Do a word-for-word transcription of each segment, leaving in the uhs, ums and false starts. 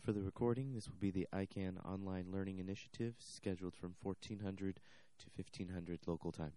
For the recording, this will be the I CANN Online Learning Initiative, scheduled from fourteen hundred to fifteen hundred local time.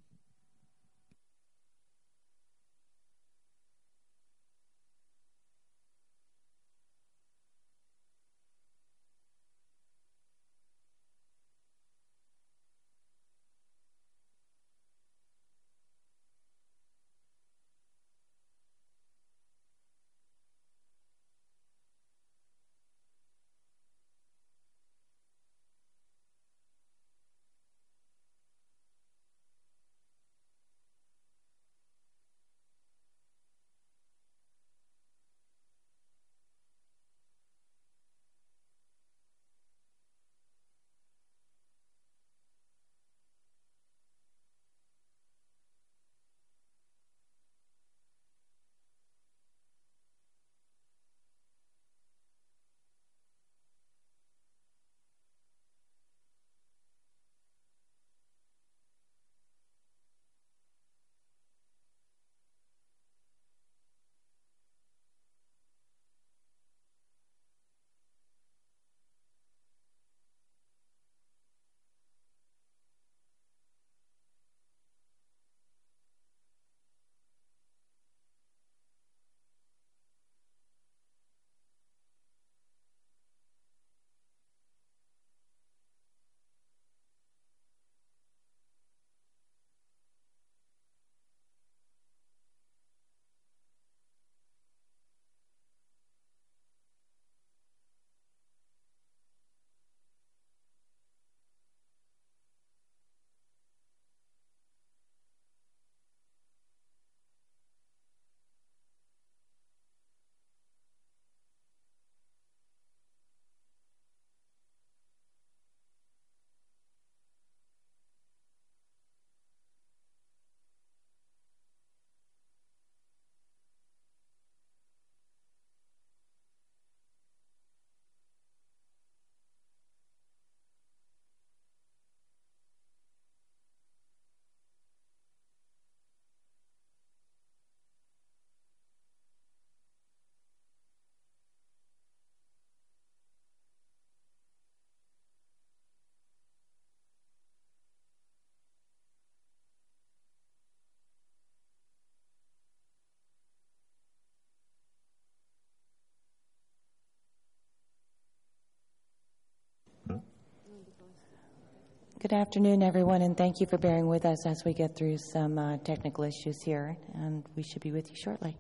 Good afternoon, everyone, and thank you for bearing with us as we get through some uh, technical issues here, and we should be with you shortly.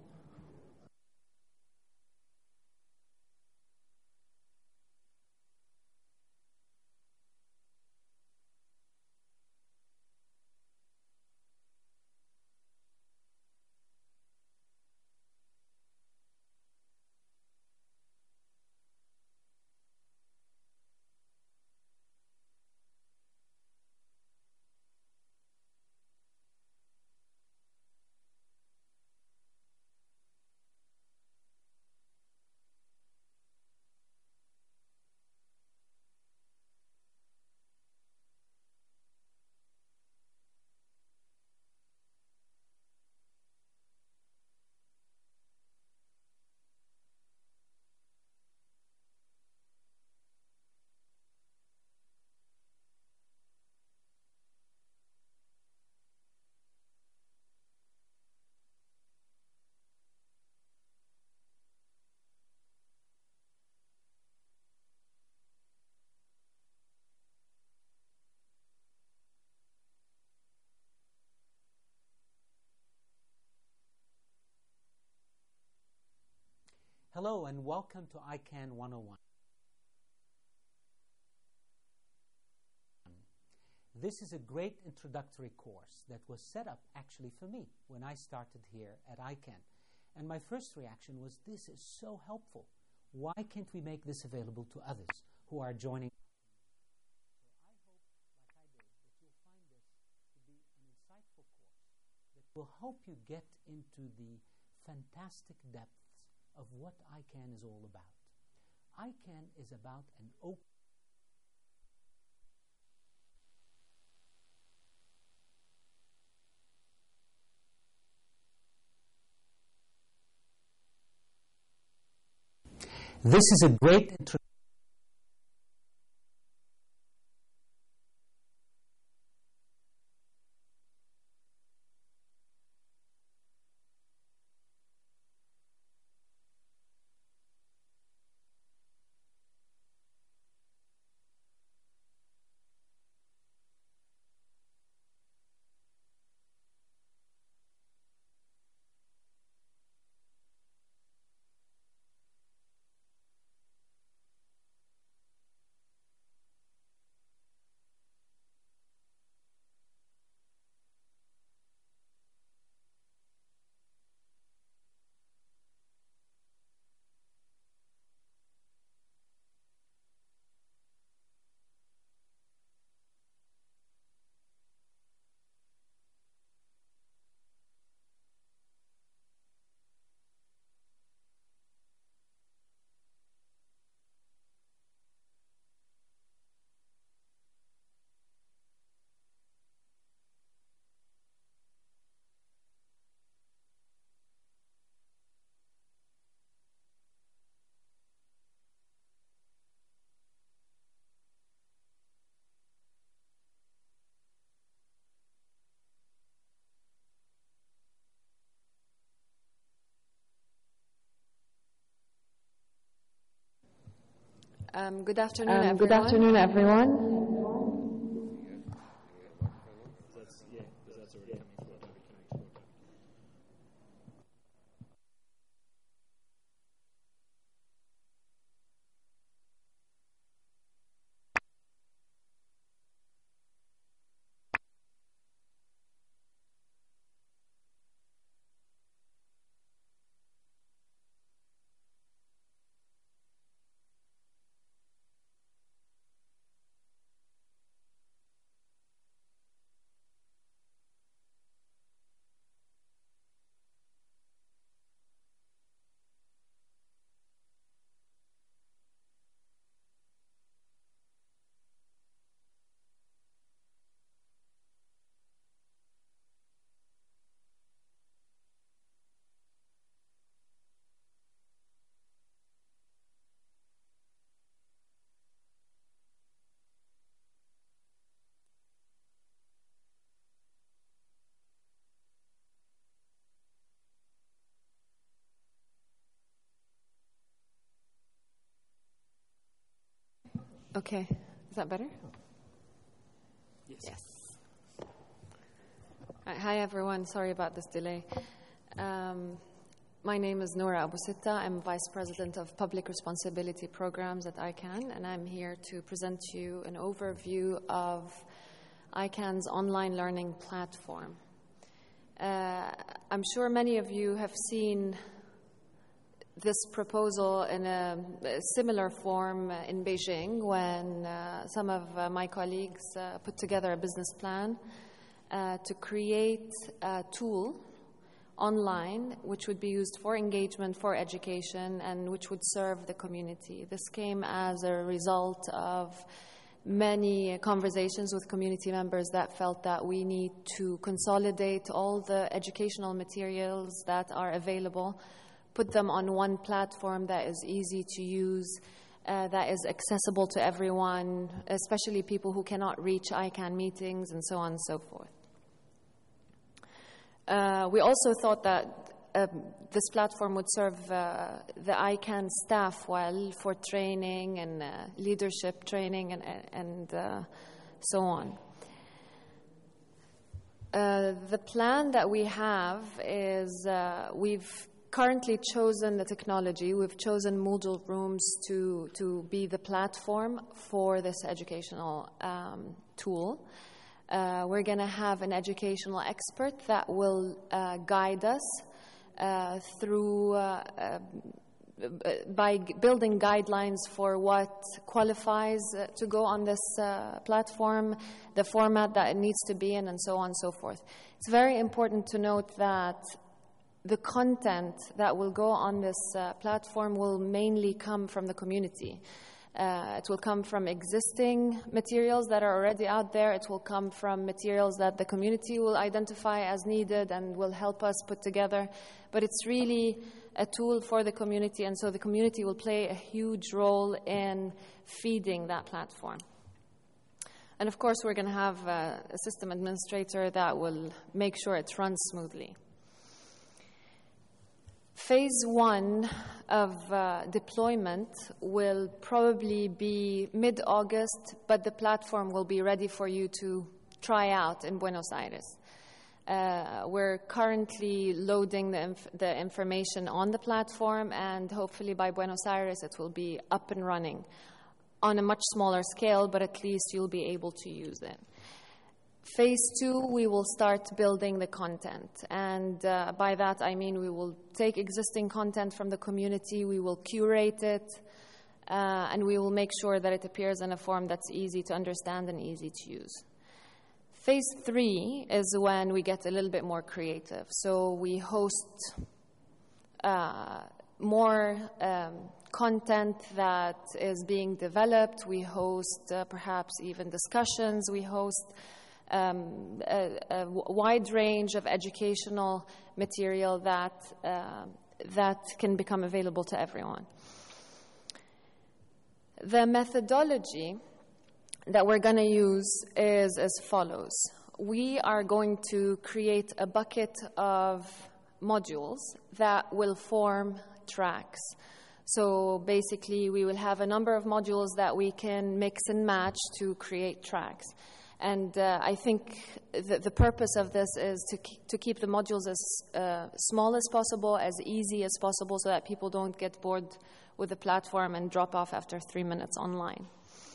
Hello and welcome to I CANN one oh one. This is a great introductory course that was set up actually for me when I started here at I CANN. And my first reaction was, this is so helpful. Why can't we make this available to others who are joining? So I hope, like I did, that you'll find this to be an insightful course that will help you get into the fantastic depths of what I CANN is all about. I CANN is about an open This is a great introduction. Um, good afternoon, Um, everyone. good afternoon, everyone. Okay, is that better? Yes. Yes. Right, hi, everyone. Sorry about this delay. Um, my name is Noura Abu Sitta. I'm Vice President of Public Responsibility Programs at I CAN, and I'm here to present to you an overview of I CAN's online learning platform. Uh, I'm sure many of you have seen this proposal in a, a similar form in Beijing when uh, some of uh, my colleagues uh, put together a business plan uh, to create a tool online which would be used for engagement, for education, and which would serve the community. This came as a result of many conversations with community members that felt that we need to consolidate all the educational materials that are available, put them on one platform that is easy to use, uh, that is accessible to everyone, especially people who cannot reach I CAN meetings, and so on and so forth. Uh, we also thought that uh, this platform would serve uh, the I CAN staff well for training and uh, leadership training and, and uh, so on. Uh, the plan that we have is uh, we've currently chosen the technology. We've chosen Moodle Rooms to, to be the platform for this educational um, tool. Uh, we're going to have an educational expert that will uh, guide us uh, through uh, uh, by g- building guidelines for what qualifies uh, to go on this uh, platform, the format that it needs to be in, and so on and so forth. It's very important to note that the content that will go on this uh, platform will mainly come from the community. Uh, it will come from existing materials that are already out there. It will come from materials that the community will identify as needed and will help us put together. But it's really a tool for the community, and so the community will play a huge role in feeding that platform. And of course, we're going to have uh, a system administrator that will make sure it runs smoothly. Phase one of uh, deployment will probably be mid-August, but the platform will be ready for you to try out in Buenos Aires. Uh, we're currently loading the, inf- the information on the platform, and hopefully by Buenos Aires it will be up and running on a much smaller scale, but at least you'll be able to use it. Phase two, we will start building the content. And uh, by that, I mean we will take existing content from the community, we will curate it, uh, and we will make sure that it appears in a form that's easy to understand and easy to use. Phase three is when we get a little bit more creative. So we host uh, more um, content that is being developed. We host uh, perhaps even discussions. We host Um, a, a wide range of educational material that, uh, that can become available to everyone. The methodology that we're going to use is as follows. We are going to create a bucket of modules that will form tracks. So basically, we will have a number of modules that we can mix and match to create tracks. And uh, I think the, the purpose of this is to, ke- to keep the modules as uh, small as possible, as easy as possible, so that people don't get bored with the platform and drop off after three minutes online.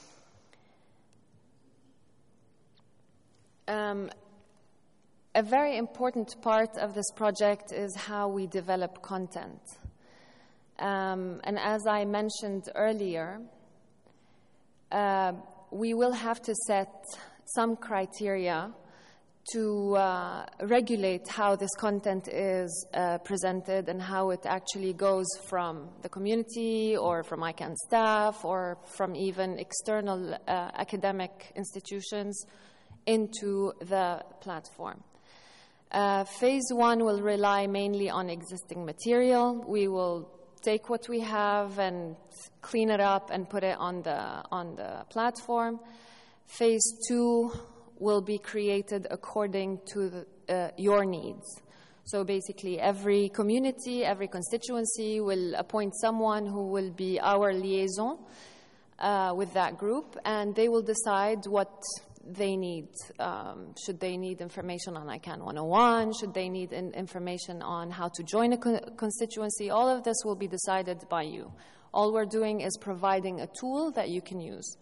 Um, a very important part of this project is how we develop content. Um, and as I mentioned earlier, uh, we will have to set some criteria to uh, regulate how this content is uh, presented and how it actually goes from the community or from I CANN staff or from even external uh, academic institutions into the platform. Uh, phase one will rely mainly on existing material. We will take what we have and clean it up and put it on the, on the platform. Phase two will be created according to the, uh, your needs. So basically, every community, every constituency will appoint someone who will be our liaison uh, with that group, and they will decide what they need. Um, should they need information on I CANN one oh one? Should they need in information on how to join a co- constituency? All of this will be decided by you. All we're doing is providing a tool that you can use.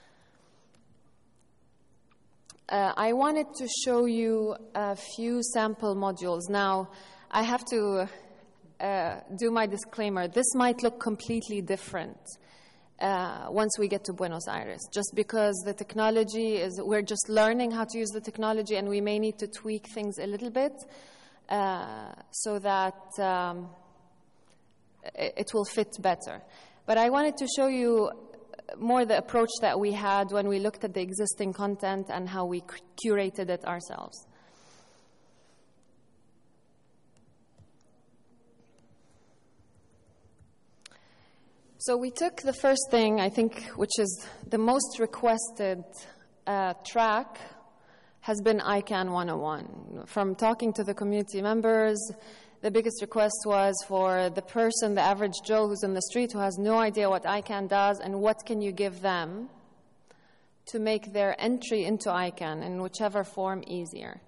Uh, I wanted to show you a few sample modules. Now, I have to uh, do my disclaimer. This might look completely different uh, once we get to Buenos Aires, just because the technology is, we're just learning how to use the technology, and we may need to tweak things a little bit uh, so that um, it, it will fit better. But I wanted to show you more the approach that we had when we looked at the existing content and how we curated it ourselves. So we took the first thing, I think, which is the most requested uh, track, has been I CANN one oh one. From talking to the community members, the biggest request was for the person, the average Joe who's in the street, who has no idea what I CANN does, and what can you give them to make their entry into I CANN in whichever form easier.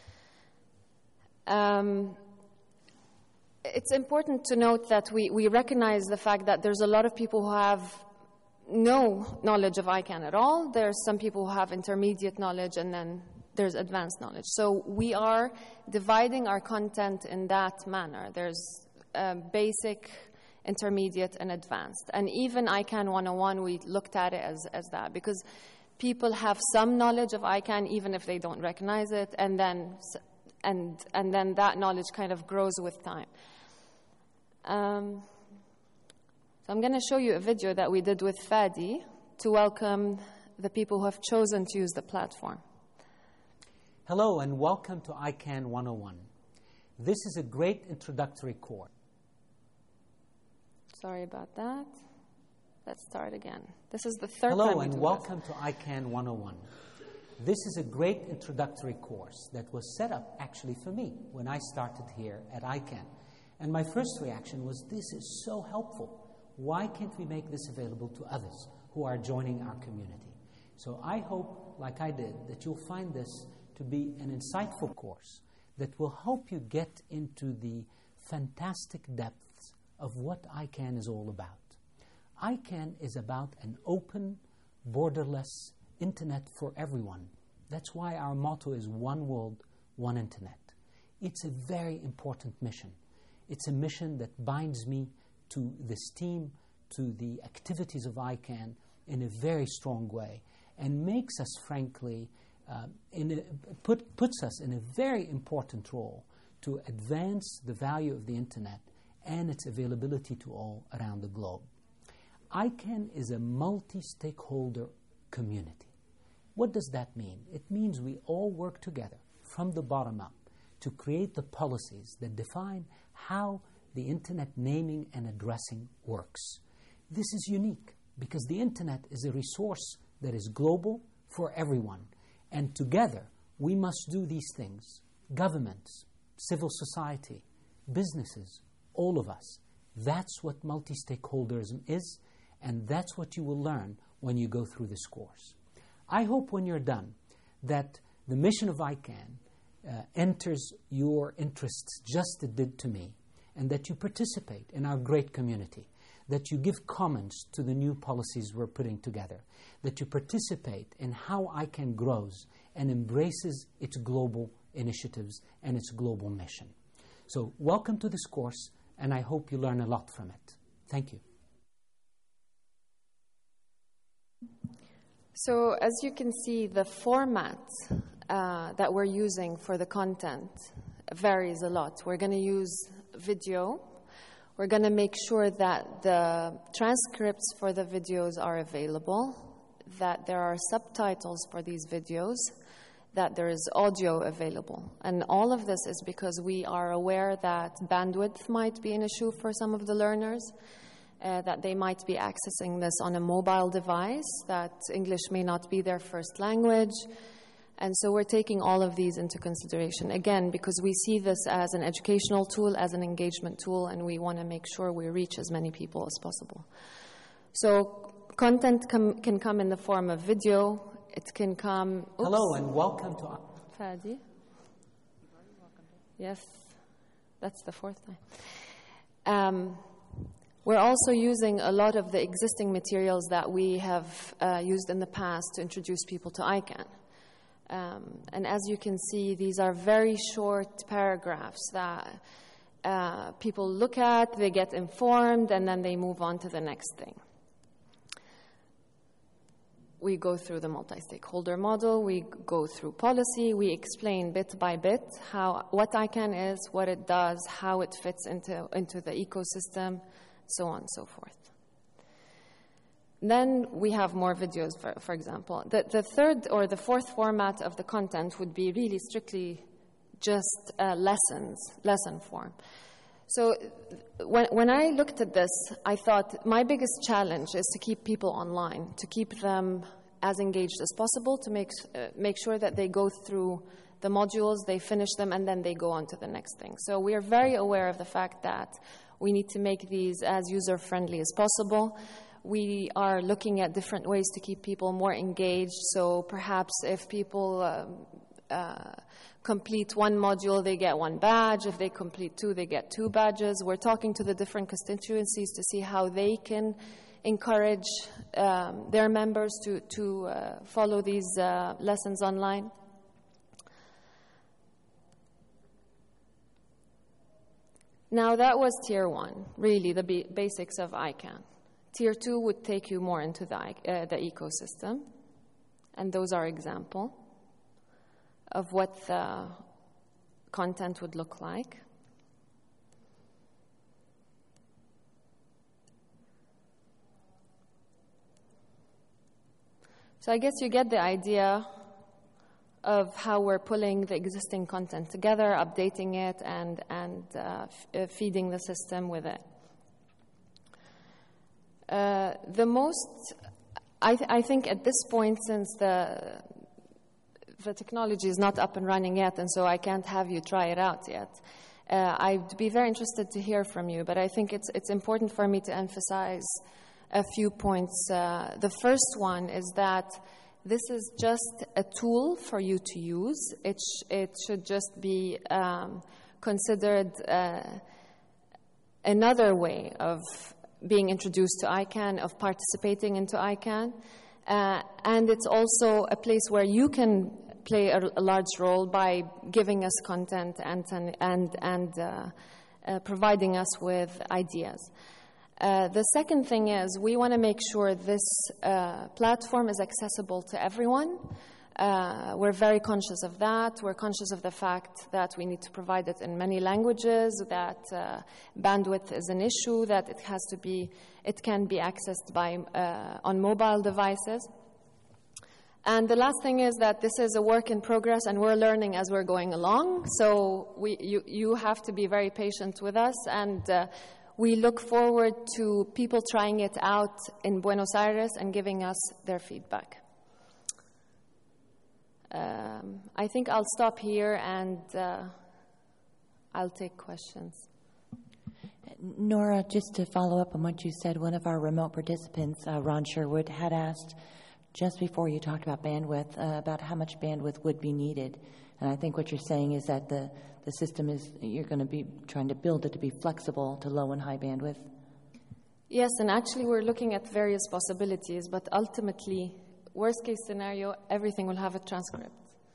Um, it's important to note that we, we recognize the fact that there's a lot of people who have no knowledge of I CANN at all. There's some people who have intermediate knowledge, and then there's advanced knowledge. So we are dividing our content in that manner. There's uh, basic, intermediate, and advanced. And even I CANN one oh one, we looked at it as, as that, because people have some knowledge of I CANN even if they don't recognize it, and then, and, and then that knowledge kind of grows with time. Um, so I'm going to show you a video that we did with Fadi to welcome the people who have chosen to use the platform. Hello and welcome to I CANN one oh one. This is a great introductory course. Sorry about that. Let's start again. This is the third Hello time we and do welcome this. to I CANN one oh one. This is a great introductory course that was set up actually for me when I started here at I CANN. And my first reaction was, this is so helpful. Why can't we make this available to others who are joining our community? So I hope, like I did, that you'll find this to be an insightful course that will help you get into the fantastic depths of what I CANN is all about. I CANN is about an open, borderless internet for everyone. That's why our motto is one world, one internet. It's a very important mission. It's a mission that binds me to this team, to the activities of I CANN in a very strong way, and makes us, frankly, Uh, in a, put, puts us in a very important role to advance the value of the internet and its availability to all around the globe. I CANN is a multi-stakeholder community. What does that mean? It means we all work together from the bottom up to create the policies that define how the internet naming and addressing works. This is unique because the internet is a resource that is global for everyone. And together, we must do these things. Governments, civil society, businesses, all of us, That's what multi-stakeholderism is, and that's what you will learn when you go through this course. I hope when you're done that the mission of I CAN uh, enters your interests just as it did to me, and that you participate in our great community, that you give comments to the new policies we're putting together, that you participate in how I CAN grows and embraces its global initiatives and its global mission. So welcome to this course, and I hope you learn a lot from it. Thank you. So as you can see, the format uh, that we're using for the content varies a lot. We're going to use video. We're going to make sure that the transcripts for the videos are available, that there are subtitles for these videos, that there is audio available. And all of this is because we are aware that bandwidth might be an issue for some of the learners, uh, that they might be accessing this on a mobile device, that English may not be their first language. And so we're taking all of these into consideration, again, because we see this as an educational tool, as an engagement tool, and we want to make sure we reach as many people as possible. So content com- can come in the form of video. It can come... Oops. Hello and welcome to... Fadi? Yes, that's the fourth time. Um, we're also using a lot of the existing materials that we have uh, used in the past to introduce people to I CAN. Um, and as you can see, these are very short paragraphs that uh, people look at, they get informed, and then they move on to the next thing. We go through the multi-stakeholder model, we go through policy, we explain bit by bit how what I CAN is, what it does, how it fits into, into the ecosystem, so on and so forth. Then we have more videos, for, for example. The, the third or the fourth format of the content would be really strictly just uh, lessons, lesson form. So when, when I looked at this, I thought my biggest challenge is to keep people online, to keep them as engaged as possible, to make, uh, make sure that they go through the modules, they finish them, and then they go on to the next thing. So we are very aware of the fact that we need to make these as user-friendly as possible. We are looking at different ways to keep people more engaged. So perhaps if people uh, uh, complete one module, they get one badge. If they complete two, they get two badges. We're talking to the different constituencies to see how they can encourage um, their members to, to uh, follow these uh, lessons online. Now that was tier one, really the b- basics of I CAN. Tier two would take you more into the, uh, the ecosystem, and those are examples of what the content would look like. So I guess you get the idea of how we're pulling the existing content together, updating it, and, and uh, f- feeding the system with it. Uh, the most, I, th- I think at this point, since the the technology is not up and running yet, and so I can't have you try it out yet, uh, I'd be very interested to hear from you, but I think it's it's important for me to emphasize a few points. Uh, the first one is that this is just a tool for you to use. It, sh- it should just be um, considered uh, another way of being introduced to I CAN, of participating into I CAN. Uh, and it's also a place where you can play a, a large role by giving us content and, and, and uh, uh, providing us with ideas. Uh, the second thing is we want to make sure this uh, platform is accessible to everyone. Uh, we're very conscious of that. We're conscious of the fact that we need to provide it in many languages, that uh, bandwidth is an issue, that it has to be, it can be accessed by uh, on mobile devices. And the last thing is that this is a work in progress, and we're learning as we're going along. So we, you, you have to be very patient with us, and uh, we look forward to people trying it out in Buenos Aires and giving us their feedback. Um, I think I'll stop here and uh, I'll take questions. Nora, just to follow up on what you said, one of our remote participants, uh, Ron Sherwood, had asked just before you talked about bandwidth, uh, about how much bandwidth would be needed. And I think what you're saying is that the, the system is, you're going to be trying to build it to be flexible to low and high bandwidth. Yes, and actually we're looking at various possibilities, but ultimately, worst case scenario, everything will have a transcript.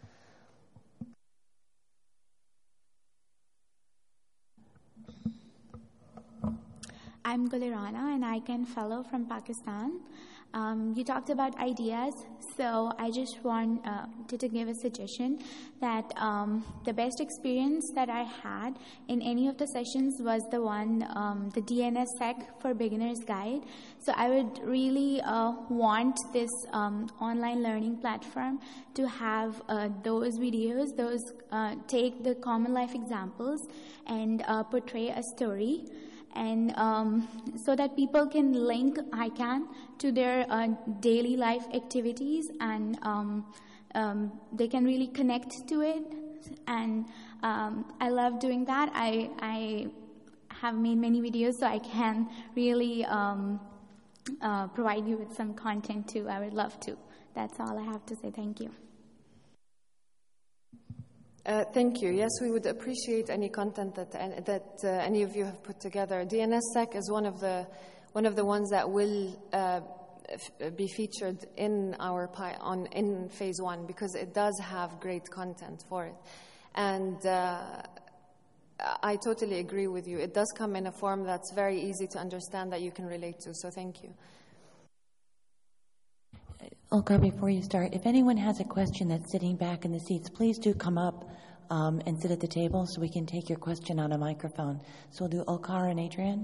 I'm Gulirana, an I CAN fellow from Pakistan. Um, you talked about ideas, so I just want uh, to, to give a suggestion that um, the best experience that I had in any of the sessions was the one, um, the D N S S E C for Beginners Guide. So I would really uh, want this um, online learning platform to have uh, those videos, those uh, take the common life examples and uh, portray a story. And um, so that people can link I CAN to their uh, daily life activities, and um, um, they can really connect to it. And um, I love doing that. I, I have made many videos, so I can really um, uh, provide you with some content too. I would love to. That's all I have to say. Thank you. Uh, thank you. Yes, we would appreciate any content that uh, that uh, any of you have put together. D N S S E C is one of the one of the ones that will uh, f- be featured in our pi- on in phase one, because it does have great content for it, and uh, I totally agree with you. It does come in a form that's very easy to understand, that you can relate to. So thank you. Olkar, before you start, if anyone has a question that's sitting back in the seats, please do come up um, and sit at the table so we can take your question on a microphone. So we'll do Olkar and Adrian.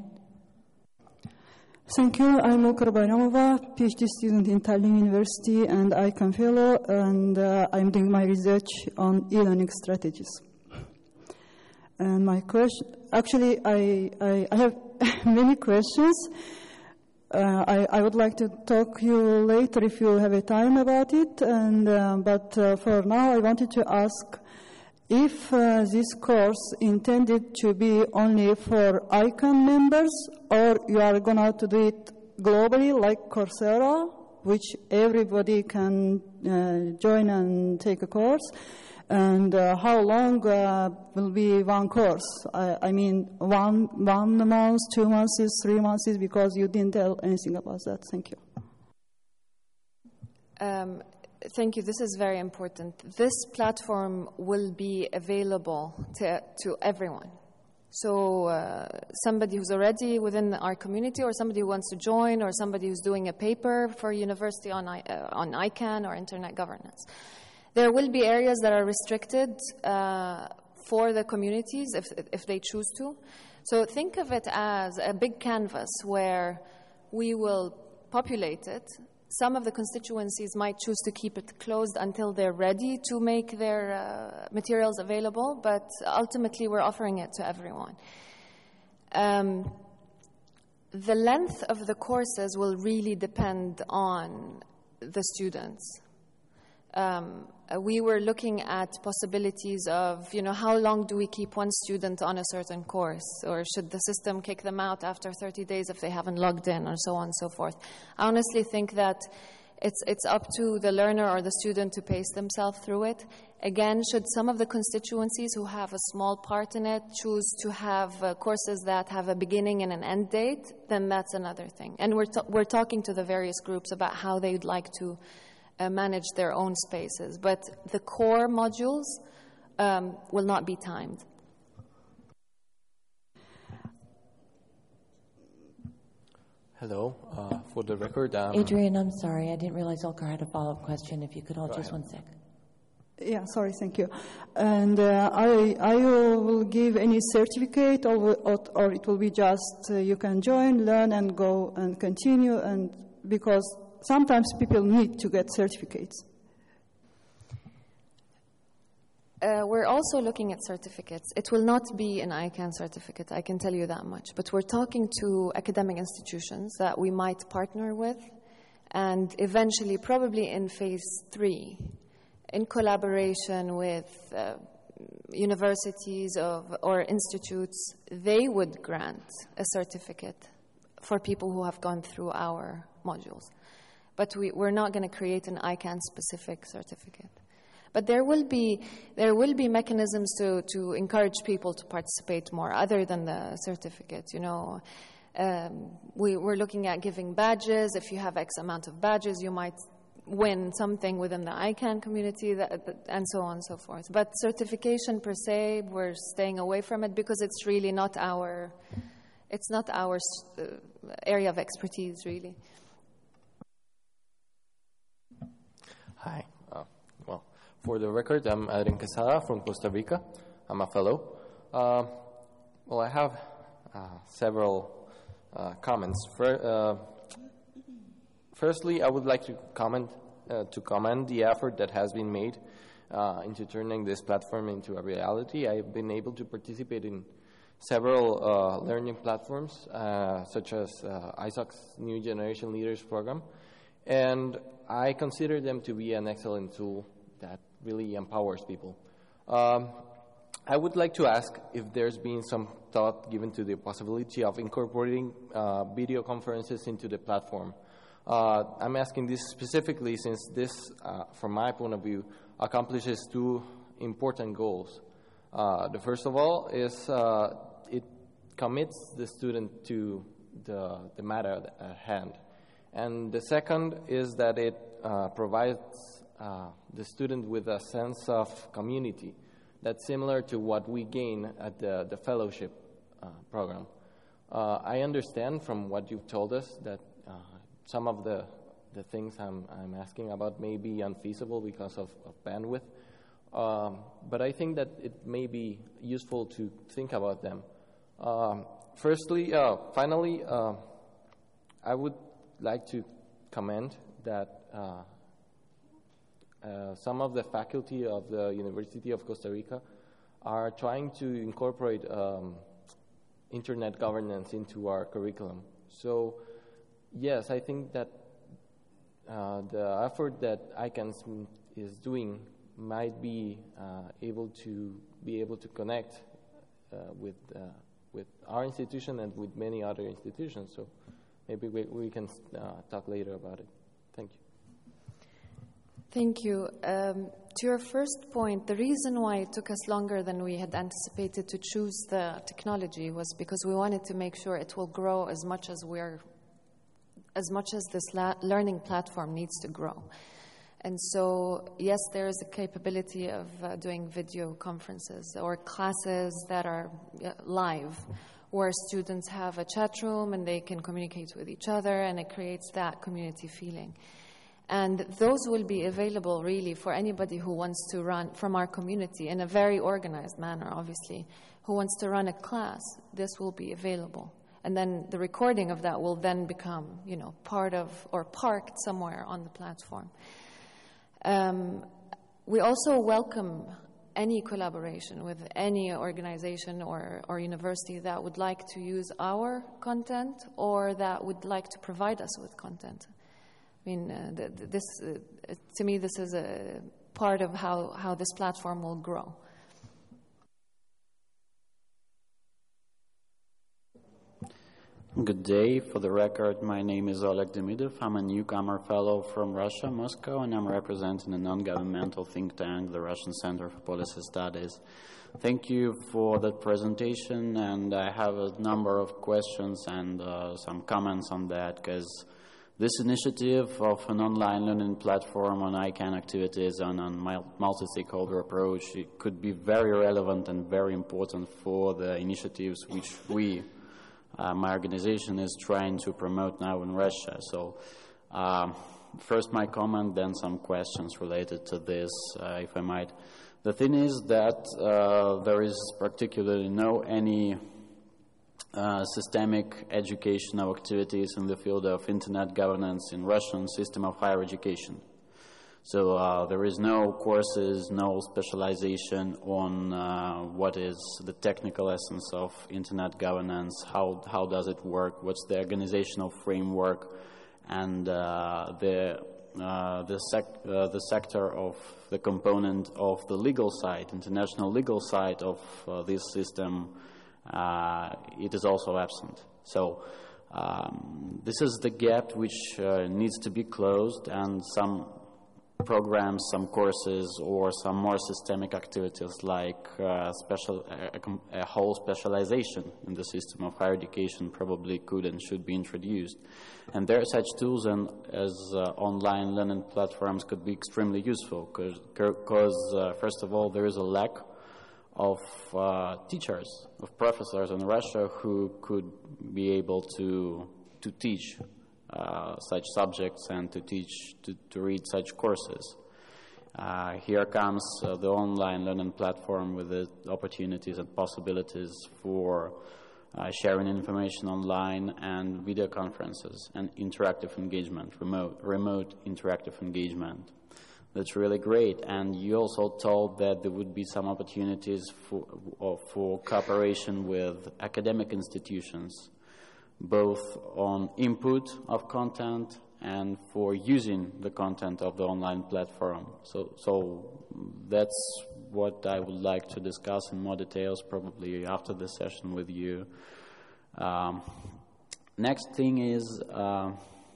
Thank you. I'm Olkar Bayramova, PhD student in Tallinn University and I CAN fellow, and uh, I'm doing my research on e-learning strategies. And my question, actually, I, I, I have many questions. Uh, I, I would like to talk to you later if you have a time about it, and uh, but uh, for now I wanted to ask if uh, this course intended to be only for I CAN members, or you are going to do it globally like Coursera, which everybody can uh, join and take a course, and uh, how long uh, will be one course? I, I mean, one one month, two months, three months, because you didn't tell anything about that. Thank you. Um, thank you. This is very important. This platform will be available to, to everyone. So uh, somebody who's already within our community, or somebody who wants to join, or somebody who's doing a paper for university on, uh, on I CAN or internet governance. There will be areas that are restricted uh, for the communities if, if they choose to. So think of it as a big canvas where we will populate it. Some of the constituencies might choose to keep it closed until they're ready to make their uh, materials available, but ultimately we're offering it to everyone. Um, the length of the courses will really depend on the students. Um, we were looking at possibilities of, you know, how long do we keep one student on a certain course, or should the system kick them out after thirty days if they haven't logged in, or so on and so forth. I honestly think that it's it's up to the learner or the student to pace themselves through it. Again, should some of the constituencies who have a small part in it choose to have uh, courses that have a beginning and an end date, then that's another thing. And we're t- we're talking to the various groups about how they'd like to Uh, manage their own spaces, but the core modules um, will not be timed. Hello, uh, for the record. Um, Adrian, I'm sorry, I didn't realize Olkar had a follow-up question. If you could hold just one sec. Yeah, sorry, thank you. And uh, I, I will give any certificate, or, or, or it will be just uh, you can join, learn, and go and continue, and because sometimes people need to get certificates. Uh, we're also looking at certificates. It will not be an I CAN certificate, I can tell you that much. But we're talking to academic institutions that we might partner with, and eventually, probably in phase three, in collaboration with uh, universities of, or institutes, they would grant a certificate for people who have gone through our modules. But we, we're not going to create an I CANN specific certificate. But there will be there will be mechanisms to, to encourage people to participate more, other than the certificate. You know, um, we, we're looking at giving badges. If you have X amount of badges, you might win something within the I CANN community, that, that, and so on and so forth. But certification per se, we're staying away from it because it's really not our it's not our uh, area of expertise, really. Hi. Uh, well, for the record, I'm Adrian Quesada from Costa Rica. I'm a fellow. Uh, well, I have uh, several uh, comments. For, uh, firstly, I would like to comment uh, to commend the effort that has been made uh, into turning this platform into a reality. I've been able to participate in several uh, learning platforms, uh, such as uh, I S A C's New Generation Leaders Program, and I consider them to be an excellent tool that really empowers people. Um, I would like to ask if there's been some thought given to the possibility of incorporating uh, video conferences into the platform. Uh, I'm asking this specifically since this, uh, from my point of view, accomplishes two important goals. Uh, the first of all is uh, it commits the student to the, the matter at hand. And the second is that it uh, provides uh, the student with a sense of community that's similar to what we gain at the, the fellowship uh, program. Uh, I understand from what you've told us that uh, some of the, the things I'm, I'm asking about may be unfeasible because of, of bandwidth. Um, but I think that it may be useful to think about them. Um, firstly, uh, finally, uh, I would like to comment that uh, uh, some of the faculty of the University of Costa Rica are trying to incorporate um, internet governance into our curriculum. So, yes, I think that uh, the effort that I CANN is doing might be uh, able to be able to connect uh, with uh, with our institution and with many other institutions. So maybe we, we can uh, talk later about it. Thank you. Thank you. Um, to your first point, the reason why it took us longer than we had anticipated to choose the technology was because we wanted to make sure it will grow as much as we're as much as this la- learning platform needs to grow. And so, yes, there is a capability of uh, doing video conferences or classes that are uh, live, where students have a chat room and they can communicate with each other, and it creates that community feeling. And those will be available really for anybody who wants to run, from our community, in a very organized manner, obviously, who wants to run a class. This will be available. And then the recording of that will then become, you know, part of or parked somewhere on the platform. Um, we also welcome any collaboration with any organization or, or university that would like to use our content or that would like to provide us with content. I mean, uh, th- th- this uh, to me, this is a part of how, how this platform will grow. Good day. For the record, my name is Oleg Demidov. I'm a newcomer fellow from Russia, Moscow, and I'm representing a non-governmental think tank, the Russian Center for Policy Studies. Thank you for that presentation, and I have a number of questions and uh, some comments on that, because this initiative of an online learning platform on I CANN activities and on multi-stakeholder approach, it could be very relevant and very important for the initiatives which we Uh, my organization is trying to promote now in Russia. So uh, first my comment, then some questions related to this, uh, if I might. The thing is that uh, there is particularly no any uh, systemic educational activities in the field of internet governance in Russian system of higher education. So uh, there is no courses, no specialization on uh, what is the technical essence of internet governance, how how does it work, what's the organizational framework, and uh, the uh, the, sec- uh, the sector of the component of the legal side, international legal side of uh, this system, uh, it is also absent. So um, this is the gap which uh, needs to be closed, and some programs, some courses, or some more systemic activities like uh, special, a, a whole specialization in the system of higher education probably could and should be introduced. And there are such tools and as uh, online learning platforms could be extremely useful because, uh, first of all, there is a lack of uh, teachers, of professors in Russia who could be able to, to teach Uh, such subjects and to teach, to, to read such courses. Uh, here comes uh, the online learning platform with the opportunities and possibilities for uh, sharing information online and video conferences and interactive engagement, remote, remote interactive engagement. That's really great. And you also told that there would be some opportunities for, for cooperation with academic institutions, both on input of content and for using the content of the online platform. So, so that's what I would like to discuss in more details probably after the session with you. Um, next thing is, uh,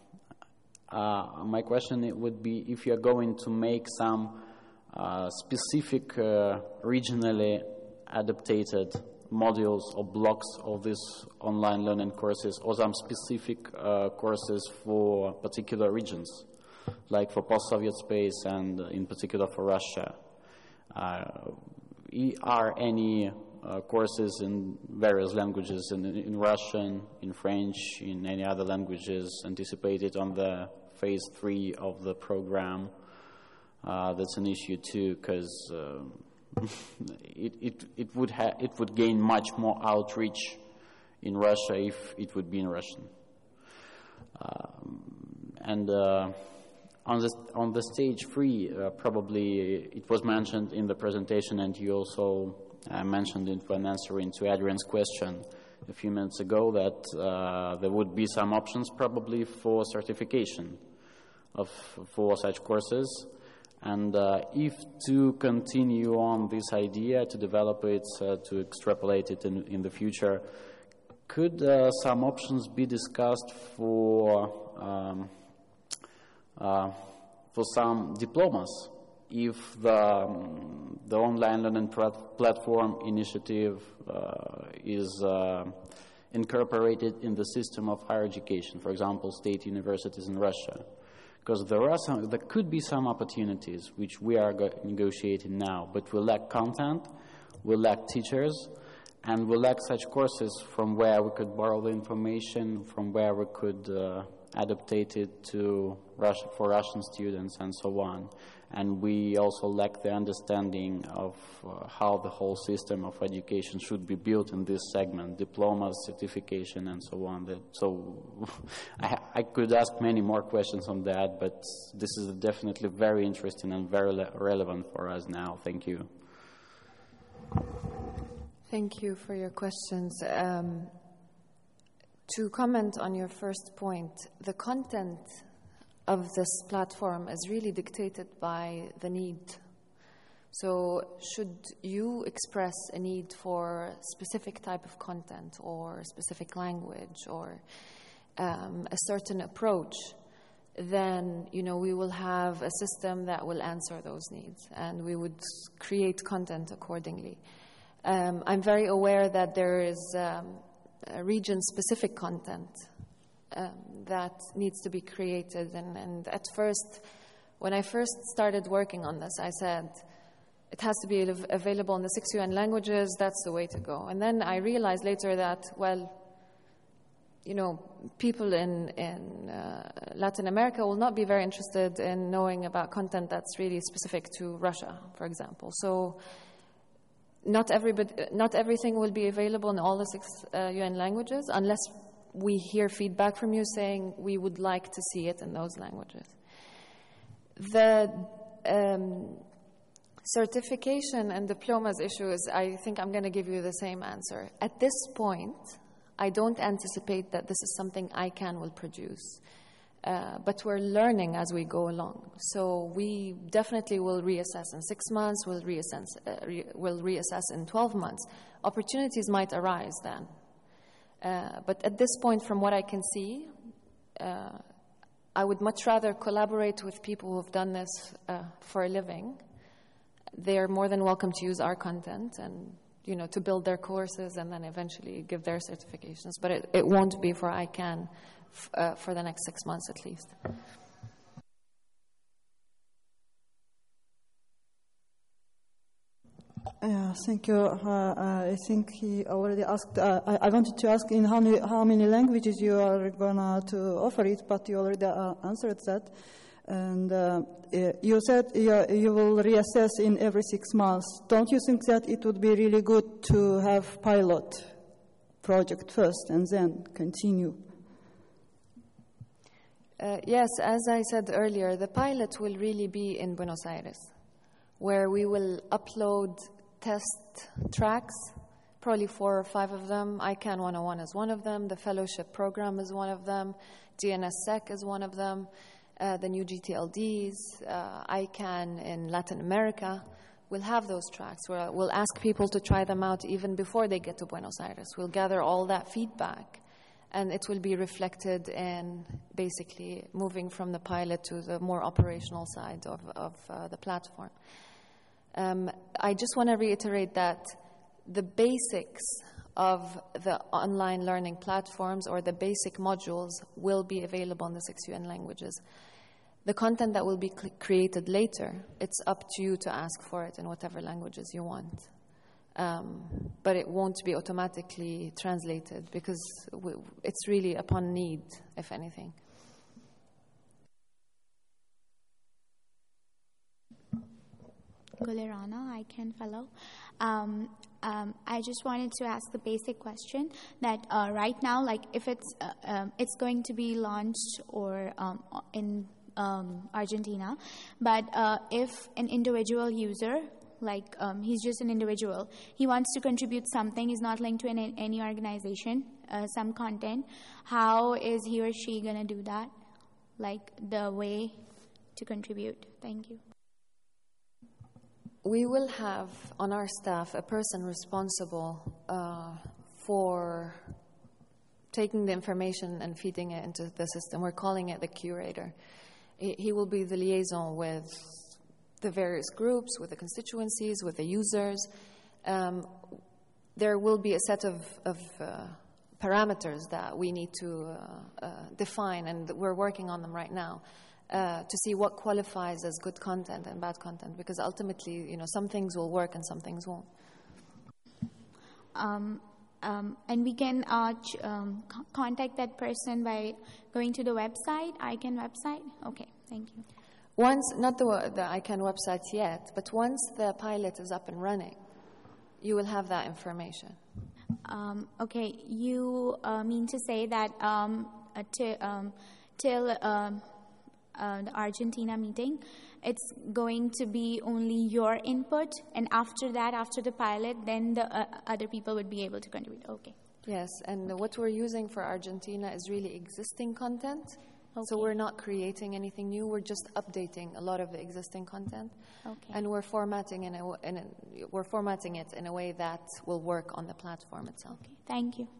uh, my question it would be if you're going to make some uh, specific uh, regionally adapted modules or blocks of these online learning courses, or some specific uh, courses for particular regions, like for post-Soviet space and in particular for Russia. Uh, are any uh, courses in various languages, in, in Russian, in French, in any other languages anticipated on the phase three of the program? Uh, that's an issue too, because uh, It, it, it, would ha- it would gain much more outreach in Russia if it would be in Russian. Um, and uh, on, the, on the stage three, uh, probably it was mentioned in the presentation, and you also uh, mentioned it when answering to Adrian's question a few minutes ago, that uh, there would be some options probably for certification of, for such courses. And uh, if to continue on this idea, to develop it, uh, to extrapolate it in, in the future, could uh, some options be discussed for um, uh, for some diplomas? If the, um, the online learning platform initiative uh, is uh, incorporated in the system of higher education, for example, state universities in Russia. Because there are some, there could be some opportunities which we are go- negotiating now, but we lack content, we lack teachers, and we lack such courses from where we could borrow the information, from where we could uh, adaptate it to Russia, for Russian students and so on. And we also lack the understanding of uh, how the whole system of education should be built in this segment, diplomas, certification, and so on. That, so I, I could ask many more questions on that, but this is definitely very interesting and very le- relevant for us now. Thank you. Thank you for your questions. Um, to comment on your first point, the content of this platform is really dictated by the need. So should you express a need for a specific type of content or a specific language or um, a certain approach, then, you know, we will have a system that will answer those needs, and we would create content accordingly. Um, I'm very aware that there is um, a region-specific content Um, that needs to be created. And, and at first, when I first started working on this, I said, it has to be av- available in the six U N languages, that's the way to go. And then I realized later that, well, you know, people in, in uh, Latin America will not be very interested in knowing about content that's really specific to Russia, for example. So not, everybody, not everything will be available in all the six uh, U N languages, unless we hear feedback from you saying we would like to see it in those languages. The um, certification and diplomas issue is, I think I'm going to give you the same answer. At this point, I don't anticipate that this is something I C A N will produce. Uh, but we're learning as we go along. So we definitely will reassess in six months, we'll reassess, uh, re- we'll reassess in twelve months. Opportunities might arise then. Uh, but at this point, from what I can see, uh, I would much rather collaborate with people who've done this uh, for a living. They're more than welcome to use our content and, you know, to build their courses and then eventually give their certifications. But it, it won't be for I CAN f- uh, for the next six months at least. Yeah, thank you. Uh, I think he already asked. Uh, I, I wanted to ask in how many, how many languages you are gonna to offer it, but you already uh, answered that. And uh, you said you, you will reassess in every six months. Don't you think that it would be really good to have pilot project first and then continue? Uh, yes, as I said earlier, the pilot will really be in Buenos Aires, where we will upload test tracks, probably four or five of them. I CAN one oh one is one of them. The fellowship program is one of them. D N S S E C is one of them. Uh, the new G T L Ds, uh, I CAN in Latin America. We'll have those tracks. We'll, we'll ask people to try them out even before they get to Buenos Aires. We'll gather all that feedback, and it will be reflected in basically moving from the pilot to the more operational side of, of uh, the platform. Um, I just want to reiterate that the basics of the online learning platforms or the basic modules will be available in the six U N languages. The content that will be cl- created later, it's up to you to ask for it in whatever languages you want. Um, but it won't be automatically translated because we, it's really upon need, if anything. Gulerana, I CAN fellow. Um, um, I just wanted to ask the basic question that uh, right now, like if it's uh, um, it's going to be launched or um, in um, Argentina, but uh, if an individual user, like um, he's just an individual, he wants to contribute something, he's not linked to an, any organization, uh, some content, how is he or she going to do that? Like the way to contribute? Thank you. We will have on our staff a person responsible uh, for taking the information and feeding it into the system. We're calling it the curator. He, he will be the liaison with the various groups, with the constituencies, with the users. Um, there will be a set of, of uh, parameters that we need to uh, uh, define, and we're working on them right now. Uh, to see what qualifies as good content and bad content, because ultimately, you know, some things will work and some things won't. Um, um, and we can uh, ch- um, c- contact that person by going to the website, I CAN website? Okay, thank you. Once, not the, the I CAN website yet, but once the pilot is up and running, you will have that information. Um, okay, you uh, mean to say that um, uh, t- um, till... Um, Uh, the Argentina meeting, it's going to be only your input, and after that, after the pilot, then the uh, other people would be able to contribute. Okay. Yes, and what we're using for Argentina is really existing content. Okay. So we're not creating anything new. We're just updating a lot of the existing content, okay. and we're formatting in a, in a, we're formatting it in a way that will work on the platform itself. Okay. Thank you.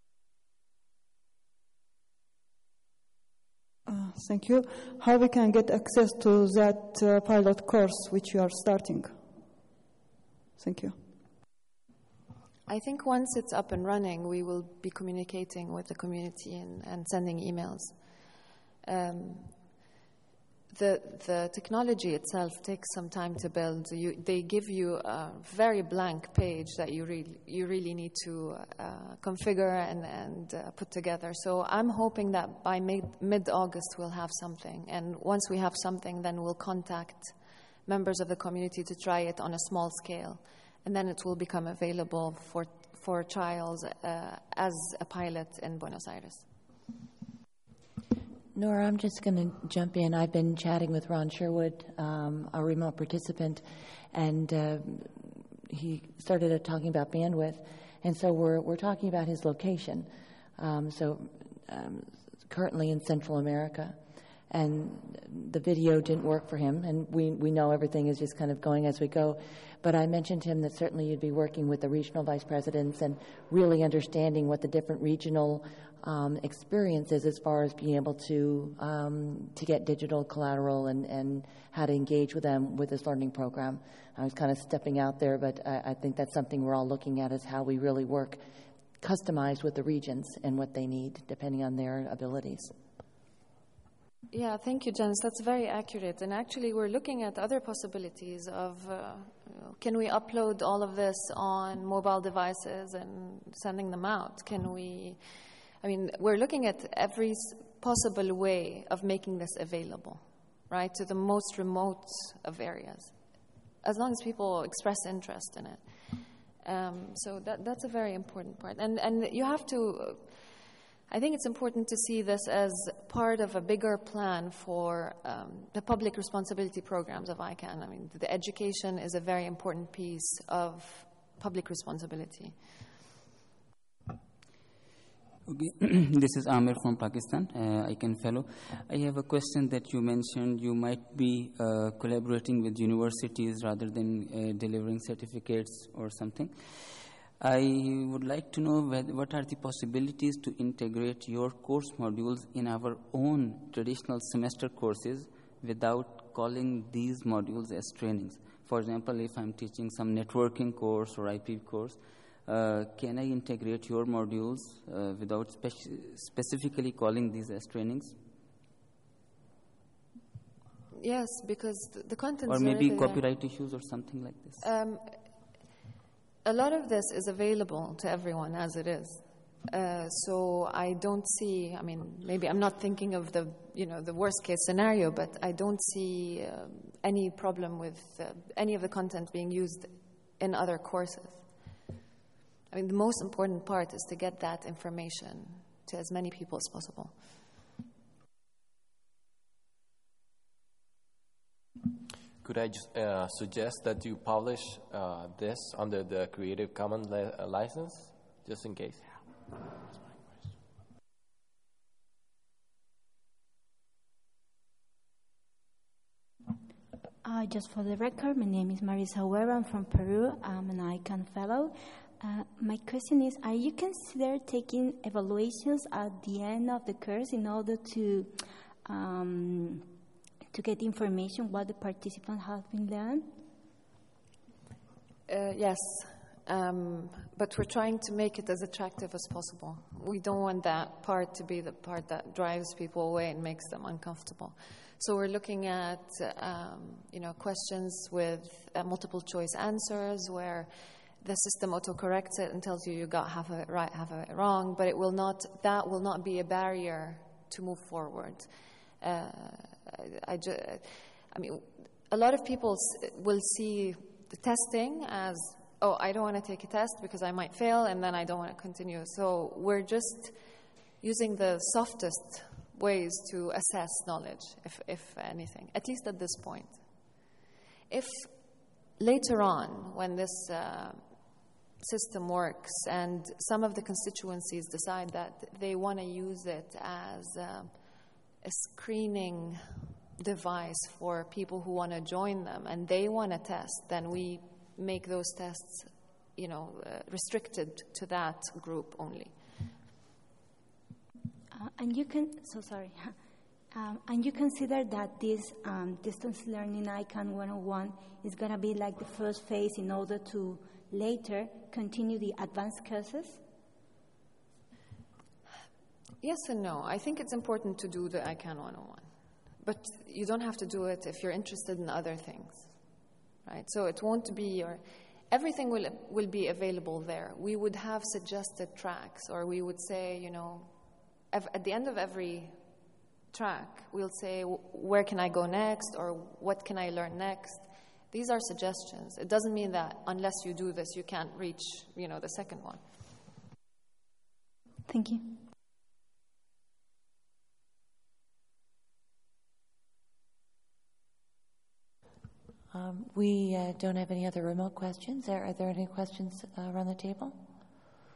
Uh, thank you. How we can get access to that uh, pilot course which you are starting? Thank you. I think once it's up and running, we will be communicating with the community and, and sending emails. Um, the the technology itself takes some time to build. You, they give you a very blank page that you really you really need to uh, configure and and uh, put together. So I'm hoping that by mid mid August we'll have something, and once we have something, then we'll contact members of the community to try it on a small scale, and then it will become available for for trials uh, as a pilot in Buenos Aires. Nora, I'm just going to jump in. I've been chatting with Ron Sherwood, um, a remote participant, and uh, he started uh, talking about bandwidth. And so we're we're talking about his location. Um, so um, currently in Central America. and the video didn't work for him, and we, we know everything is just kind of going as we go. But I mentioned to him that certainly you'd be working with the regional vice presidents and really understanding what the different regional um, experiences as far as being able to um, to get digital collateral and, and how to engage with them with this learning program. I was kind of stepping out there, but I, I think that's something we're all looking at, is how we really work customized with the regions and what they need depending on their abilities. Yeah, thank you, Janice. That's very accurate. And actually, we're looking at other possibilities of, uh, can we upload all of this on mobile devices and sending them out? Can we, I mean, we're looking at every s- possible way of making this available, right, to the most remote of areas, as long as people express interest in it. Um, so that that's a very important part. And, and you have to... Uh, I think it's important to see this as part of a bigger plan for um, the public responsibility programs of I CAN. I mean, the education is a very important piece of public responsibility. Okay. This is Amir from Pakistan, uh, I CAN fellow. I have a question that you mentioned you might be uh, collaborating with universities rather than uh, delivering certificates or something. I would like to know what are the possibilities to integrate your course modules in our own traditional semester courses without calling these modules as trainings. For example, if I'm teaching some networking course or I P course, uh, can I integrate your modules uh, without speci- specifically calling these as trainings? Yes, because the, the content or maybe really copyright there. Issues or something like this. Um, A lot of this is available to everyone as it is. Uh, so I don't see, I mean, maybe I'm not thinking of the, you know, the worst case scenario, but I don't see uh, any problem with uh, any of the content being used in other courses. I mean, the most important part is to get that information to as many people as possible. Could I just uh, suggest that you publish uh, this under the Creative Commons li- uh, license, just in case? Uh, just for the record, my name is Marisa Huera. I'm from Peru. I'm an I CAN fellow. Uh, my question is, are you consider taking evaluations at the end of the course in order to um, to get information what the participants have been learned? Uh, yes, um, but we're trying to make it as attractive as possible. We don't want that part to be the part that drives people away and makes them uncomfortable. So we're looking at, um, you know, questions with uh, multiple choice answers where the system autocorrects it and tells you you got half of it right, half of it wrong, but it will not. That will not be a barrier to move forward. Uh, I, ju- I mean, a lot of people s- will see the testing as, oh, I don't want to take a test because I might fail, and then I don't want to continue. So we're just using the softest ways to assess knowledge, if, if anything, at least at this point. If later on, when this uh, system works and some of the constituencies decide that they want to use it as uh, a screening device for people who want to join them and they want to test, then we make those tests, you know, uh, restricted to that group only. Uh, and you can, so sorry, um, and you consider that this um, distance learning I CAN one oh one is going to be like the first phase in order to later continue the advanced courses? Yes and no. I think it's important to do the I CAN one oh one. But you don't have to do it if you're interested in other things, right? So it won't be your... Everything will will be available there. We would have suggested tracks, or we would say, you know, ev- at the end of every track, we'll say, where can I go next, or what can I learn next? These are suggestions. It doesn't mean that unless you do this, you can't reach, you know, the second one. Thank you. Um, we uh, don't have any other remote questions. Are, are there any questions uh, around the table?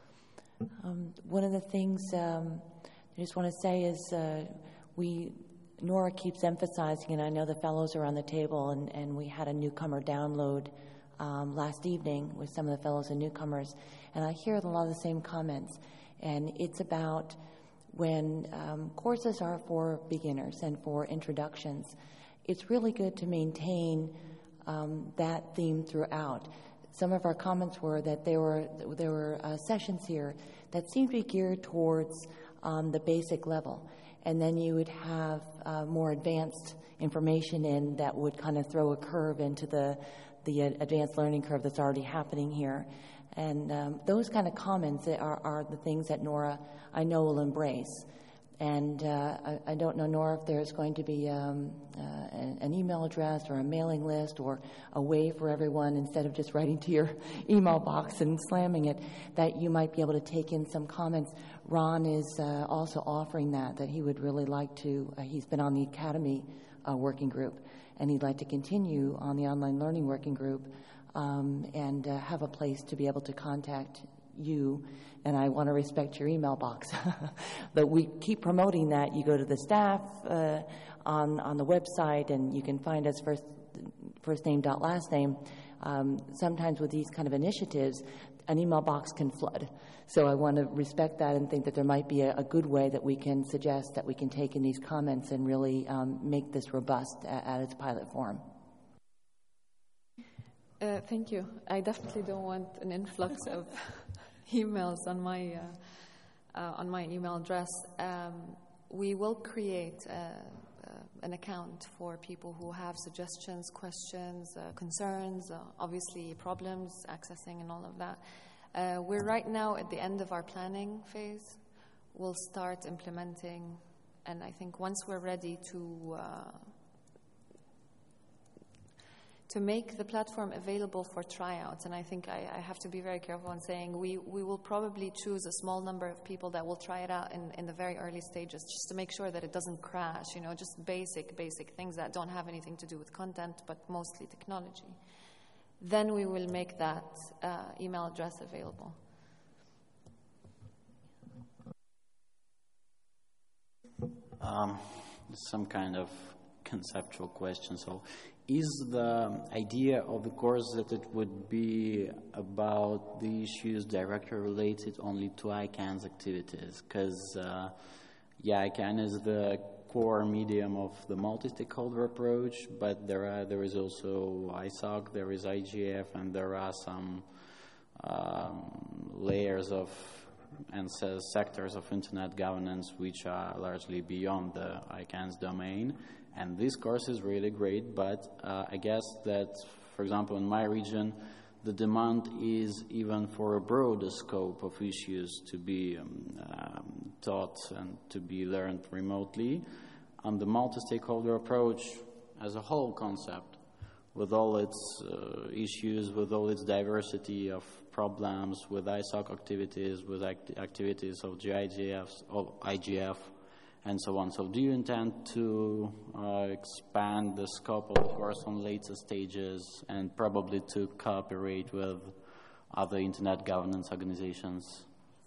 Um, one of the things um, I just want to say is uh, we Nora keeps emphasizing, and I know the fellows are on the table, and, and we had a newcomer download um, last evening with some of the fellows and newcomers, and I hear a lot of the same comments. And it's about when um, courses are for beginners and for introductions, it's really good to maintain um, that theme throughout. Some of our comments were that there were there were uh, sessions here that seemed to be geared towards um, the basic level, and then you would have uh, more advanced information in that would kind of throw a curve into the the advanced learning curve that's already happening here. And um, those kind of comments are, are the things that Nora, I know, will embrace. And uh, I, I don't know, Nora, if there's going to be um, uh, an, an email address or a mailing list or a way for everyone, instead of just writing to your email box and slamming it, that you might be able to take in some comments. Ron is uh, also offering that, that he would really like to, uh, he's been on the Academy uh, working group, and he'd like to continue on the online learning working group um, and uh, have a place to be able to contact you. And I want to respect your email box. But we keep promoting that. You go to the staff uh, on on the website, and you can find us first first name dot last name. Um, sometimes with these kind of initiatives, an email box can flood. So I want to respect that and think that there might be a, a good way that we can suggest that we can take in these comments and really um, make this robust at, at its pilot form. Uh, thank you. I definitely don't want an influx of emails on my uh, uh, on my email address. Um, we will create uh, uh, an account for people who have suggestions, questions, uh, concerns, uh, obviously problems, accessing and all of that. Uh, we're right now at the end of our planning phase. We'll start implementing, and I think once we're ready to uh, to make the platform available for tryouts, and I think I, I have to be very careful in saying we, we will probably choose a small number of people that will try it out in, in the very early stages, just to make sure that it doesn't crash, you know, just basic, basic things that don't have anything to do with content, but mostly technology. Then we will make that uh, email address available. Um, some kind of conceptual question. So, is the idea of the course that it would be about the issues directly related only to I CANN's activities? Because, uh, yeah, I CANN is the core medium of the multi-stakeholder approach, but there are there is also I S O C, there is I G F, and there are some um, layers of and says sectors of internet governance which are largely beyond the I CANN's domain. And this course is really great, but uh, I guess that, for example, in my region, the demand is even for a broader scope of issues to be um, um, taught and to be learned remotely. And the multi-stakeholder approach as a whole concept, with all its uh, issues, with all its diversity of problems, with I S O C activities, with act activities of G I G Fs, of I G F, and so on. So do you intend to uh, expand the scope of the course on later stages and probably to cooperate with other internet governance organizations?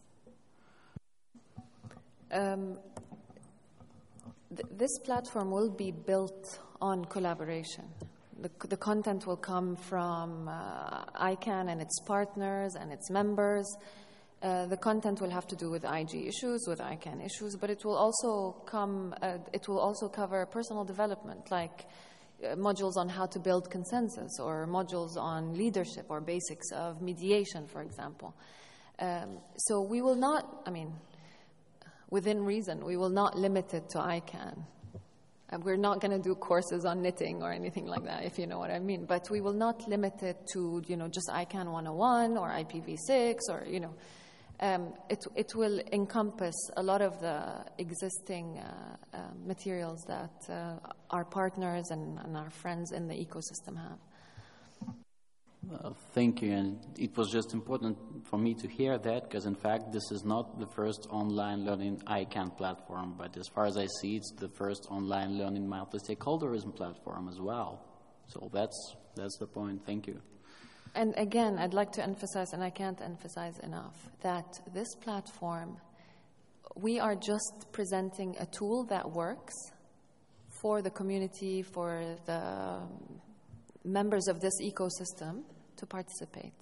Um, th this platform will be built on collaboration. The, the content will come from uh, I CANN and its partners and its members. Uh, the content will have to do with I G issues, with I CANN issues, but it will also come. Uh, it will also cover personal development, like uh, modules on how to build consensus, or modules on leadership, or basics of mediation, for example. Um, so we will not. I mean, within reason, we will not limit it to I CANN. Uh, we're not going to do courses on knitting or anything like that, if you know what I mean. But we will not limit it to, you know, just I CANN one oh one or I P v six, or you know. Um, it, it will encompass a lot of the existing uh, uh, materials that uh, our partners and, and our friends in the ecosystem have. Uh, thank you, and it was just important for me to hear that, because in fact this is not the first online learning I CANN platform, but as far as I see, it's the first online learning multi-stakeholderism platform as well. So that's, that's the point. Thank you. And again, I'd like to emphasize, and I can't emphasize enough, that this platform, we are just presenting a tool that works for the community, for the members of this ecosystem to participate.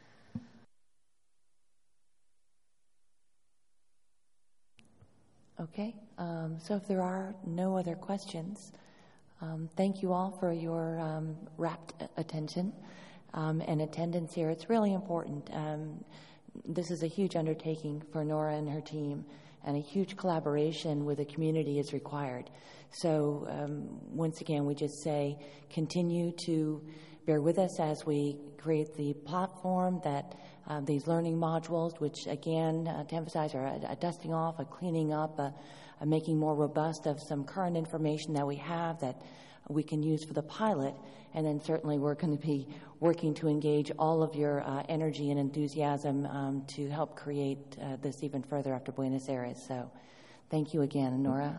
Okay, um, so if there are no other questions, um, thank you all for your um, rapt attention um, and attendance here. It's really important. Um, this is a huge undertaking for Nora and her team, and a huge collaboration with the community is required. So um, once again, we just say continue to bear with us as we create the platform that uh, these learning modules, which again, uh, to emphasize, are a, a dusting off, a cleaning up, a, a making more robust of some current information that we have that we can use for the pilot. And then certainly we're going to be working to engage all of your uh, energy and enthusiasm um, to help create uh, this even further after Buenos Aires. So thank you again, Nora.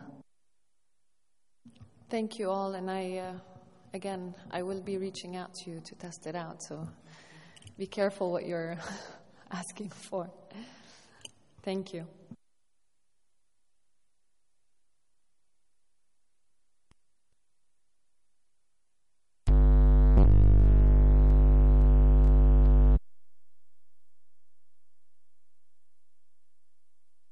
Thank you all, and I, uh, again, I will be reaching out to you to test it out, so be careful what you're asking for. Thank you.